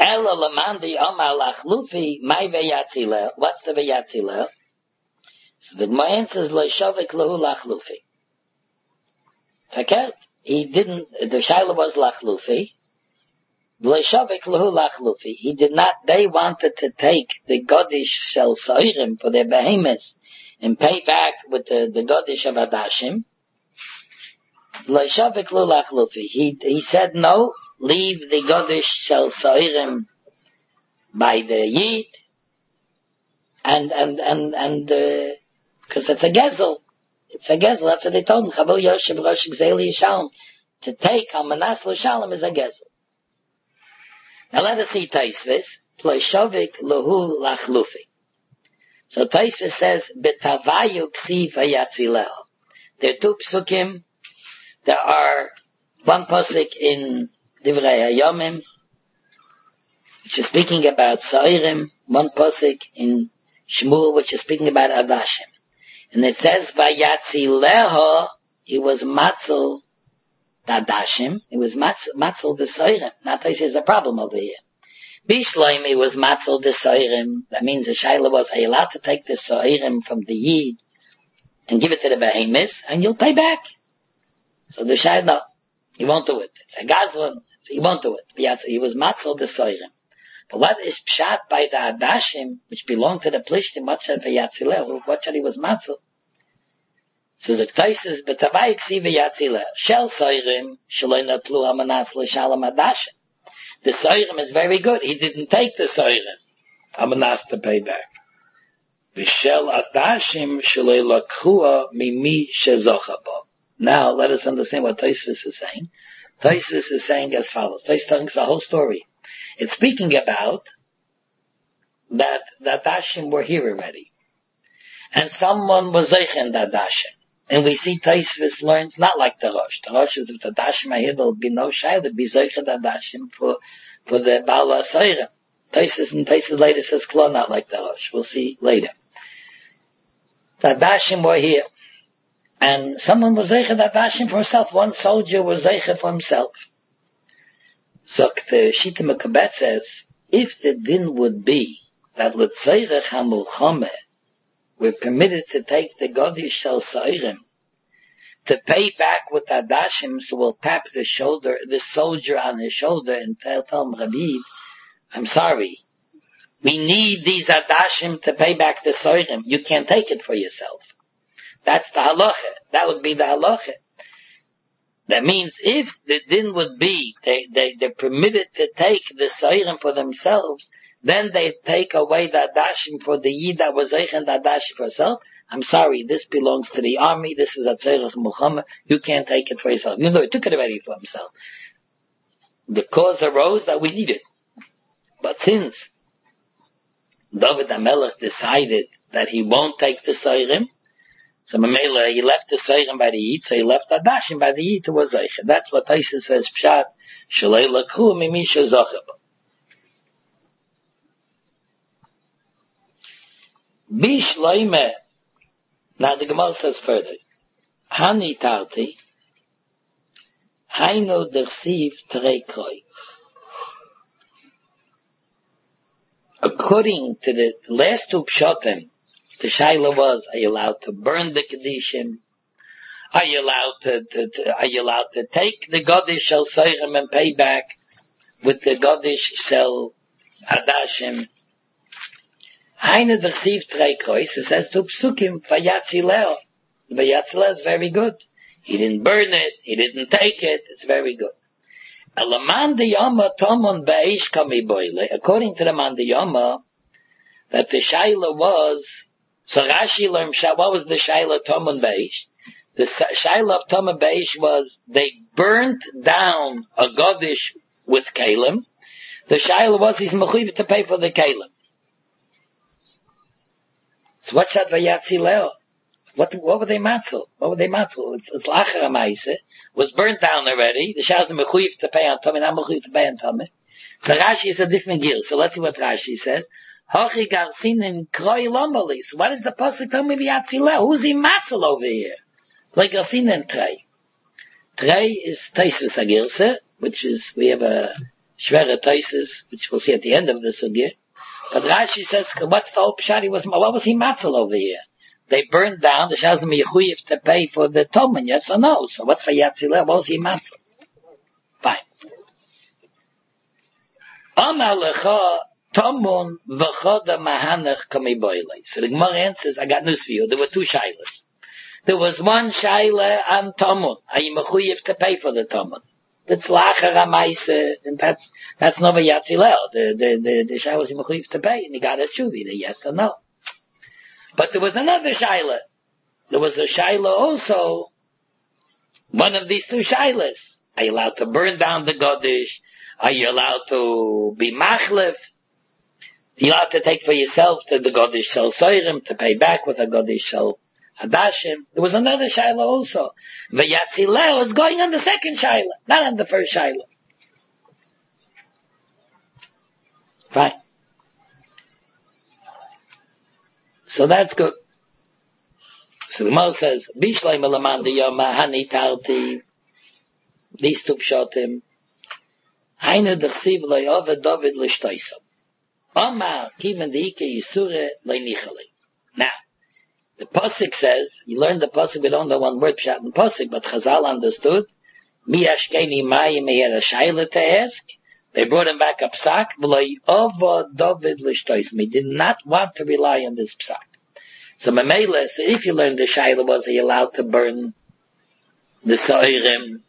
S1: Ela lamandi amal achlufi, my veyatzilel. What's the veyatzilel? So the Gemara answers, lo shavik lahu lachlufi. Okay? He didn't, the Shaila was lachlufi. Lo shavik lahu lachlufi. He did not, they wanted to take the Godish shel Sa'irim for their behemoths and pay back with the Godish of Adashim. Lo shavik lahu lachlufi. He said no, leave the Godish shel Sa'irim by the Yid, and because it's a gezel. It's a gezel. That's what they told him. Chavil Yoshev Rosh Gzeli Yishalom. To take on Manas L'Shalom is a gezel. Now let us see Taisvis. Ploishovik Lahu Lachlufi. So Taisvis says, Betavayu Ksiv Hayatzilel. There are two psukim. There are one pasuk in Divrei Hayomim, which is speaking about Sa'irim, one pasuk in Shmuel, which is speaking about Adashim. And it says, Vayatzileho, he was Matzel Adashim, he was Matzel the Sa'irim. Now this is a problem over here. Bishloim, he was Matzel the Sa'irim. That means the Shaila was, are you allowed to take the Sa'irim from the Yid and give it to the Behemoth, and you'll pay back? So the Shaila, no, he won't do it. It's a Gazlan, so he won't do it. He was Matzel the Sa'irim. But what is pshat by the Adashim, which belonged to the Plishtim, what should be Yatzileh? What should he was Matzel? So the Taisus, Betavai Ksiv Yatzileh, Shel Soirim, Shaloi Natlu Hamanas L'Shalom Adashim. The Soirim is very good. He didn't take the Soirim, Hamanas to pay back. V'Shel Adashim, Shaloi Lakhua Mimi Shezochabah. Now, let us understand what Taisus is saying. Taisus is saying as follows. Taisus telling us the whole story. It's speaking about that the Adashim were here already. And someone was Zeichen the Adashim. And we see Taisvis learns not like the Rosh. The Rosh is if the Adashim are here, there'll be no Shai, there'll be Zeichen the Adashim for the Baal HaSoirem. Taisvis and Taisvis later says Klo, not like the Rosh. We'll see later. The Adashim were here. And someone was Zeichen the Adashim for himself. One soldier was Zeichen for himself. So the Shita Mekabet says, if the din would be that L'Tzeirech HaMulchame we're permitted to take the Godish Shel Sa'irim to pay back with Adashim, so we'll tap the soldier on his shoulder and tell him, Rabbi, I'm sorry. We need these Adashim to pay back the Sa'irim. You can't take it for yourself. That's the halacha. That would be the halacha. That means if the din would be, they're permitted to take the Sa'irim for themselves, then they take away the Adashim for the Yid that was Zeichen the Adashim for herself. I'm sorry, this belongs to the army, this is a Tzerech Muhammad, you can't take it for yourself. You know, he took it already for himself. The cause arose that we need it. But since David HaMelech decided that he won't take the Sa'irim, so Mamela, he left the Sa'irim by the Yid, so he left Adashim by the Yid who was Zeichen. That's what Taisa says, Pshat, Shalei Lakhu Mimi Shezochabah. Bishloime. Now the Gemara says further. Hani tarti. Haino dersiv treikoi. According to the last two pshatim, the shaila was, are you allowed to burn the Kedishim? Are you allowed to take the Godish Shel Sa'irim and pay back with the Godish Shel Adashim? Heine dersiv treikoi, it says to psukim, Vayatzileo. Vayatzileo is very good. He didn't burn it, he didn't take it, it's very good. According to the Mandiyama, that the Shaila was, so Rashi learned, what was the Shaila Tomon Beish? The Shaila of Tomon Beish was, they burnt down a Godish with Kalim. The Shaila was, he's mechuyev to pay for the Kalim. So what's that Vayatzileo? What were they matzel? It's Lachar HaMaaseh. Was burnt down already. The Shah is mechuyev to pay on Tomei, not mechuyev to pay on Tomei. So Rashi is a different gear. So let's see what Rashi says. Hochi Garsinin Kroi Lomali. So what is the pasuk tell me Vayatzileo? Who's the matzel over here? Like Garsinin Trei. Trei is Taisvis Agirse, which is, we have a Shvere Toises, which we'll see at the end of the sugya. But Rashi says, what's the whole pshat? What was he matzel over here? They burned down the Shazam Yechuyev to pay for the Toman, yes or no? So what's for Yatzileh? What was he matzel? Fine. Amar lecha Tomun v'choda mahanach kamiboyle. So the Gemara answers, I got news for you. There were two shaylas. There was one shayla on Tomun. Are you mechuyev to pay for the Tomun? That's lachar ha'maisa, and that's no Yatzileh. The shayla was mechuyev to pay, and he got a shuvi, the yes or no. But there was another shayla. There was a shayla also, one of these two shaylas. Are you allowed to burn down the Godish? Are you allowed to be machlef? You allowed to take for yourself to the Godish shel soirim, to pay back with a Godish shel hadashim. There was another shayla also. The Yatzileh was going on the second shayla, not on the first shayla. Fine. So that's good. So the Gemara says, Bishlei melaman de yoma hani tarti. These two pshatim. Heine d'chsiv lo yoved David l'shtoisam. Omar kiven deike yisure le'nichali. Now, the Pasuk says, you learn the Pasuk, we don't know one word pshat in the Pasuk, but Chazal understood, mi ashkeni mayim, he had a shayla to ask. They brought him back a psak, v'lo yoved David l'shtoisam. He did not want to rely on this psak. So Mamela, so if you learn the shayla, was he allowed to burn the soirim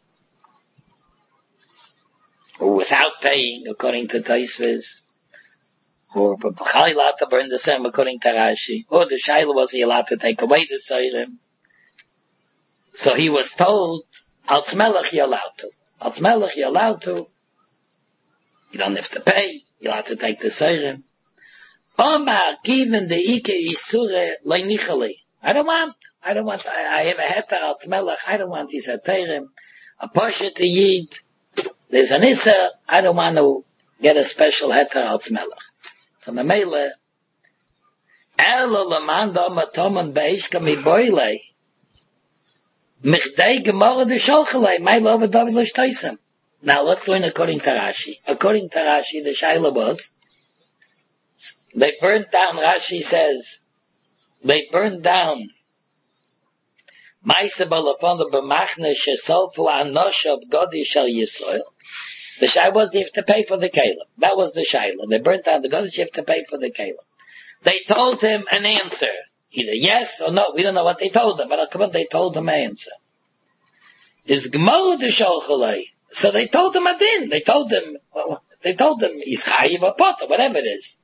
S1: or without paying, according to Taisvis, or B'chali allowed to burn the soirim, according to Rashi, or the shayla, was he allowed to take away the soirim? So he was told, Al Tzmelech you're allowed to. Al Tzmelech you're allowed to. You don't have to pay. You're allowed to take the soirim. Omar, given the Ike Yisure Leinichali. I have a heter al Tzmelech, I don't want his heterim. A Poshe to Yid, there's an Issa, I don't want to get a special heter al Tzmelech. So Mamela, Elo Lamanda Matoman Beishka Mi Boile, Michdei Gemara de Sholchalei, my love of David L'Shtoisem. Now let's learn according to Rashi. According to Rashi, the Shaila was, they burned down, Rashi says, they burned down Maisa Balafon B'machne Shesolfu Anosh of Godi Shel Yisrael. The Shaila was they have to pay for the Caleb. That was the Shaila. They burned down the Godi, you have to pay for the Caleb. They told him an answer. Either yes or no. We don't know what they told him, but they told him an answer. Is Gemara de Sholchalei. So they told him a din. They told him he's chayiv or potter, whatever it is.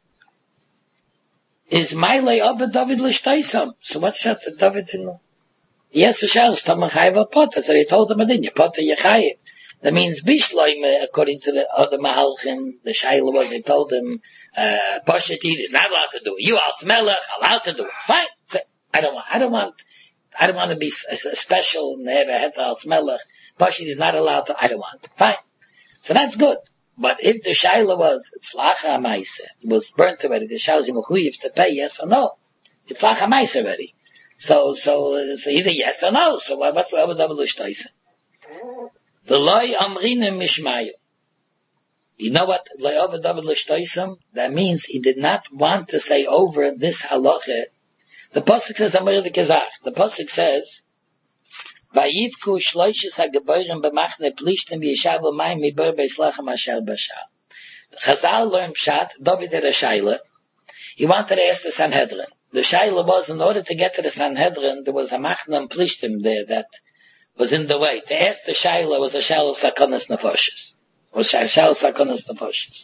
S1: Is Maile Abba David L'Shtoisam. So what shot the David in? Yes, Shas Tamar Chayiv or potter. So they told him a din. You potter, you chayiv. That means Bishloim, according to the other Mahalchim, the Shaila was, they told him, Poshetid is not allowed to do it. You Al Tzmelech, allowed to do it. Fine. So, I don't want to be special and have a heter Al Tzmelech. Poshetid is not allowed to, I don't want. Fine. So that's good. But if the Shaila was, it's Lacha Maise, it was burnt already, the Shaila is Mechuyev to pay yes or no. It's Lacha Maise already. So either yes or no. So what's the double L'Shtoisam? The loy amrine mishmayu. You know what loy over David L'Shtoisam? That means he did not want to say over this halacha. The pasuk says amir the kezach. The pasuk says vayivku shloishes hageboyrim b'machne plishtim yishavu mayim mibor beislachem asher bashar. The Chazal learned pshat. David had a shaila. He wanted to ask the Sanhedrin. The shaila was, in order to get to the Sanhedrin, there was a machne plishtim there that was in the way. To ask the Shaila was a Shaila of Sakonas Nefoshes. Was Shaila of Sakonas Nefoshes.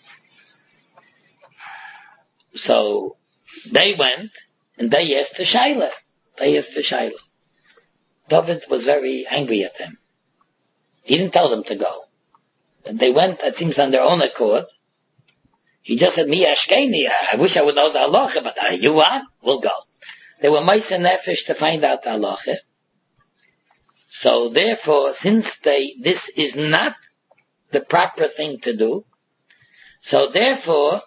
S1: So, they went, and they asked the Shaila. David was very angry at them. He didn't tell them to go. And they went, it seems, on their own accord. He just said, Mi Ashkeni, I wish I would know the halacha, but you want? We'll go. They were mice and nefesh to find out the halacha. So therefore, since this is not the proper thing to do, so therefore,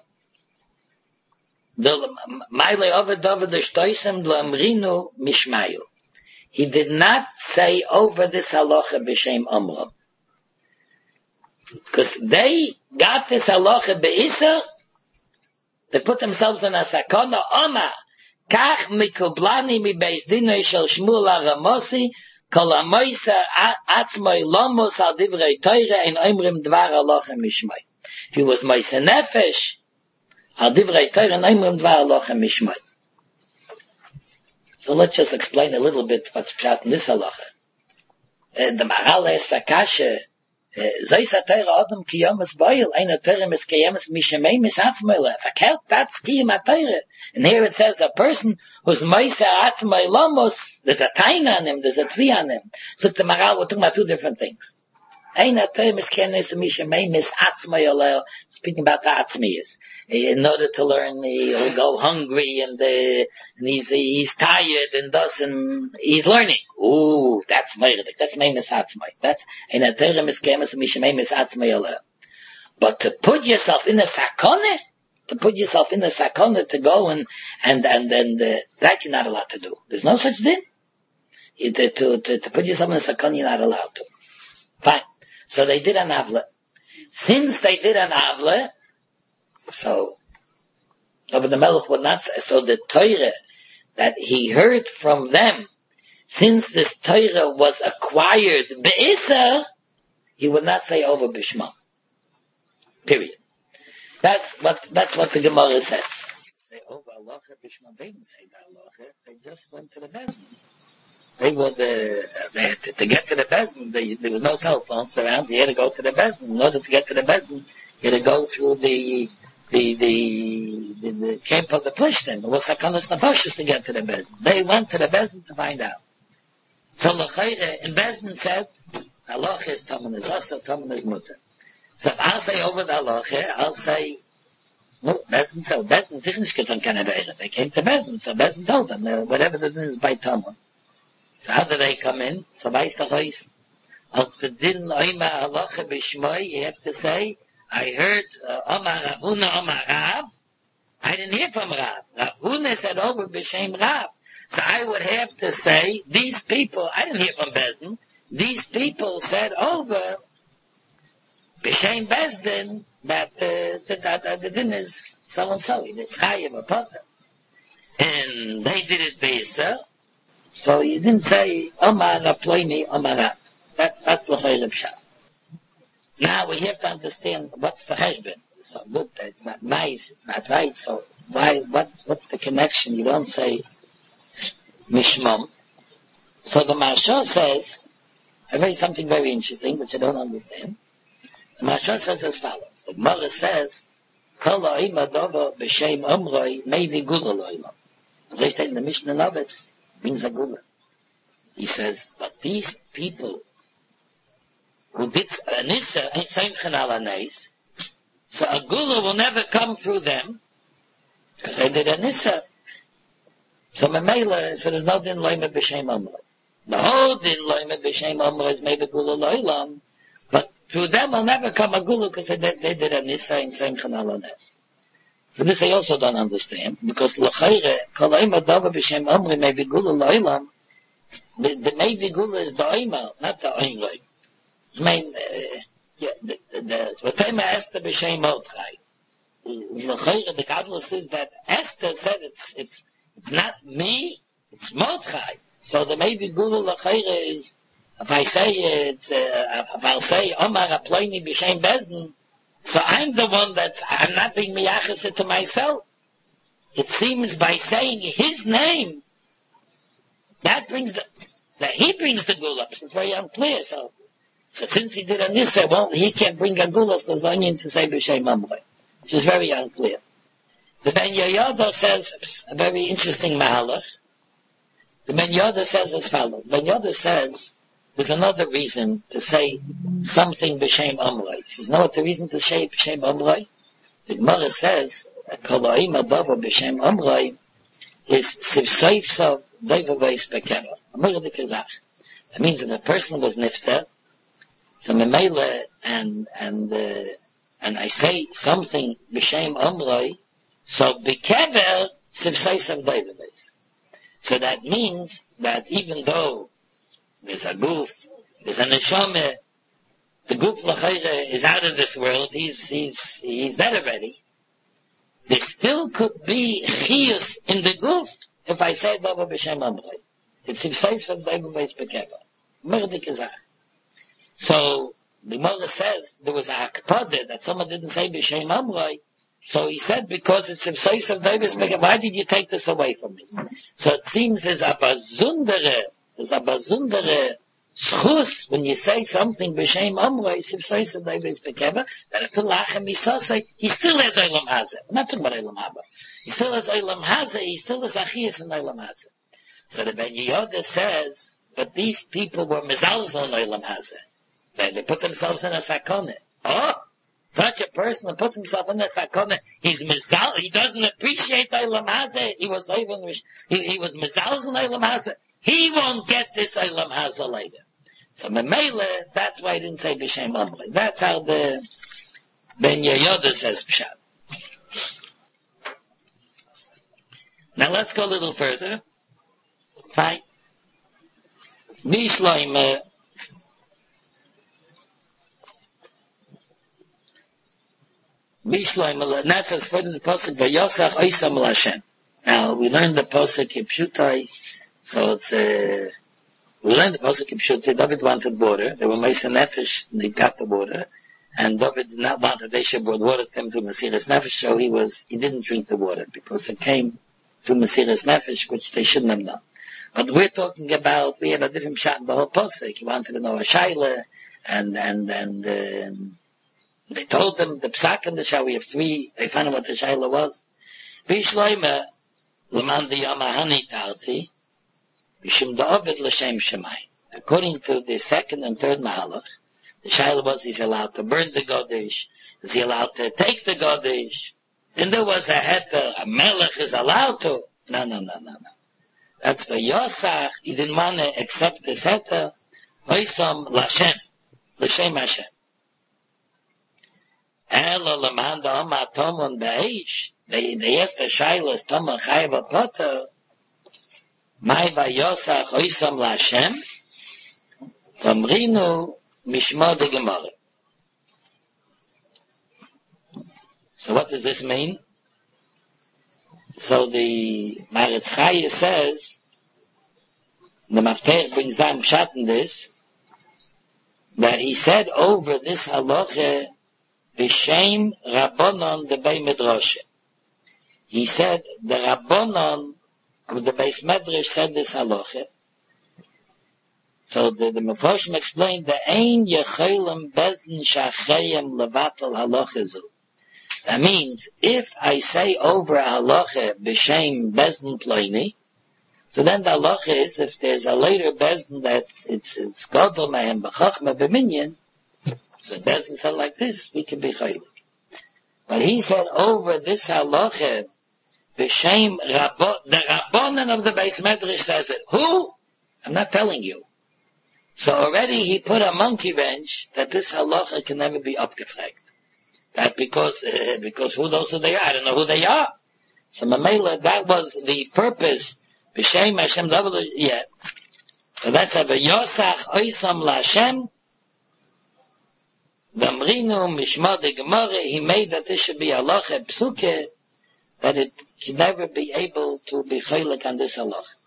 S1: the Maile over David L'Shtoisam L'Amrinu Mishmayu. He did not say over this halacha b'shem Amram. Because they got this halacha be'isa, they put themselves in a sakona, Oma, kach mikublani mi beis dinoi shel Shmuel HaRamosi, kol amoisa atzmoi lomos al divrei teire, ein oimrim dvar halacha mishmai. If he was moise nefesh, al divrei teire, ein oimrim dvar halacha mishmai. So let's just explain a little bit what's pshat in this halacha. The Maharal is Sakasha, Zeis HaTeira Adam Kiyomas Boil, Ein HaTeira Mis Kiyomas Mishamei Mis Atzmoyle. Verkehrt, that's Kiyom HaTeira. And here it says a person who's Moise Atzmoy Lomos, there's a Tain on him, there's a Tvi on him. So the Maharal, we're talking about two different things. Ein HaTeira Mis Kiyomas Mishamei Mis Atzmoyle, speaking about the Atzmiyas. In order to learn, he'll go hungry and he's tired and thus, and he's learning. Ooh, that's Meirdik. That's Meimis Atzmai. That's in a Terem is Kemas and Mishameimis Atzmai. But to put yourself in a sakone, to go and that you're not allowed to do. There's no such thing. To put yourself in a sakone, you're not allowed to. Fine. So they did an avle. Since they did an avle, so the Melech would not say, so the Torah that he heard from them, since this Torah was acquired be'isa, he would not say over bishma. Period. That's what the Gemara says. Say over halacha bishma, they didn't say that halacha, they just went to the Bezdin. They were to get to the Bezdin, there was no cell phones around, you had to go to the Bezdin. In order to get to the Bezdin, you had to go through the camp of the Plishtim. It was Sakanas Nefashis to get to the Bezdin. They went to the Bezdin to find out. So L'chayre, in Bezdin said, halacha is Taman is Asa, Taman is Mutter. So if I'll say over the halacha, I'll say, no, Bezdin sich nicht getan keine Beire. They came to Bezdin, so Bezdin told them, whatever the din is by Taman. So how did they come in? So weiss the Chois, als the din oima halacha b'shmoi, you have to say, I heard Omar Rav Huna Omar Rav. I didn't hear from Rav. Rav Huna said over b'shem Rav. So I would have to say, these people, I didn't hear from Bezdin, these people said over b'shem Bezdin that the din is so and so. It's Chayev a Potter. And they did it Be'isa. So you didn't say Omar Rav Ploini Omar Rav. That's l'chayr Pshat. Now we have to understand what's the husband. So look, it's not nice, it's not right. So what's the connection? You don't say mishmam. So the Maharsha says, I read something very interesting, which I don't understand. The Maharsha says as follows. The Gemara says, Kol ha'im adova b'shem omroi maybe gula lo'ilom. As I state in the Mishnah Novis, means a gula. He says, but these people who did Anissa ain't Seimchen al Anais, so a gula will never come through them, because they did Anissa. So Memela, so there's no din loime b'shem omroi. The whole din loime b'shem omroi is maybe gula lo'ilam, but through them will never come a gula, because they did Anissa and Seimchen al Anais. So this I also don't understand, because l'chayre, kol ha'im adova b'shem omroi maybe gula lo'ilam, the maybe gula is the oima, not the oimroi. I mean, the time Esther b'shem Mordechai. The Gadol says that Esther said it's not me, it's Mordechai. So the maybe Gula L'chayre is, if I say if I'll say Omar Aploini b'shem Bezdin, so I'm the one I'm not being miyachas to myself. It seems by saying his name, that brings he brings the Gula. It's very unclear, so since he did a nisa, well, he can't bring a gula, so there's no need to say b'shem amrei, which is very unclear. The Ben Yoda says a very interesting mahalach. The Ben Yoda says as follows. Ben Yoda says there's another reason to say something b'shem amrei. He says, know what the reason to say b'shem amrei? The Gemara says, kol ha'im adova b'shem amrei is sivseifsav devaveis bekera. Amrei the Kazach. That means that a person was nifter, so Memele, and I say something b'shem amrei, so b'kever sivseisav davides. So that means that even though there's a goof, there's a neshama, the Guf L'chayre is out of this world, he's dead already. There still could be chiyus in the Guf if I say Dava B'Shem Amrei. It's if safe of Dava B'Shem Bekeva. Merdik is that. So, the Gemara says there was a hakpada that someone didn't say B'Shem Amrei. So he said, because it's if safe of Dava B'Shem Bekeva, why did you take this away from me? So it seems there's a bazundere schus, when you say something b'shem amrei, if so is Dava B'Shem Bekeva, that if the lachem misasei, he still has Olam Hazeh. I'm not talking about Olam Haba. He still has Olam Hazeh, he still has Achiyas in Olam Hazeh. So the Ben Yehuda says, but these people were mezalzel in Olam Hazeh. They put themselves in a sakone. Oh! Such a person who puts himself in a sakone, he's mezal, he doesn't appreciate Olam Hazeh, he was mezalzel in Olam Hazeh. He won't get this Olam Hazeh later. So Memele, that's why he didn't say B'Shem Amrei. That's how the Ben Yehuda says Pshat. Now let's go a little further. Fine. Bishloime. Bishloime, and that says further the Pasuk, Vayosach Oisam L'Hashem. Now, we learned the Pasuk Kipshutai, so it's we learned the Pasuk Kipshutai, David wanted water, they were Mesa Nefesh, they got the water, and David did not want that they should brought water to him to Mesiras Nefesh, so he didn't drink the water, because it came to Mesiras Nefesh, which they shouldn't have done. But we're talking about, we have a different shot in the whole Pasuk. He wanted to know a Shaila, and they told them the Psak and the Shah, we have three, they found out what the Shaila was. Bishloime, L'man di Yamahani Tarti, Bishim Da'ovid L'Shem Shemai. According to the second and third Mahalach, the Shaila was, he's allowed to burn the Godish, is he allowed to take the Godish, and there was a heter, a Melech is allowed to. No. That's for Yosach, he didn't want to accept this heter, Oisam L'Shem Hashem. Ela L'man Da'oma Tomon Be'esh, they asked the Shaila, is Tomon Chayav Potter, Mai Vayosach Oisam L'Hashem, Tamrinu Mishma de Gemara. So what does this mean? So the Maretz Chaya says, the Mafter brings down Pshat in this, that he said over this halacha, B'Shem Rabbanon de Bei Midrash. He said, the Rabbanon of the Beis Medrash said this halacha. So the Mefarshim explained, the Ein Yechelim Bezdin Shachayim Levatel Halachazu. That means, if I say over a halacha b'shem bezdin ploini, so then the halacha is, if there's a later bezdin that it's gadol mehem b'chachma b'minyan, so bezdin said like this, we can be chaylik. But he said over this halacha b'shem the Rabbanan of the Beis Medrash says it. Who? I'm not telling you. So already he put a monkey wrench that this halacha can never be upgefragt. That because who knows who they are? I don't know who they are. So Mamela, that was the purpose. B'Shem Hashem double yet. So that's a V'Yosach Oisam L'Hashem. V'Amrinu Mishma de Gemara. He made that this should be halacha psuke, that it can never be able to be chaylik on this halacha.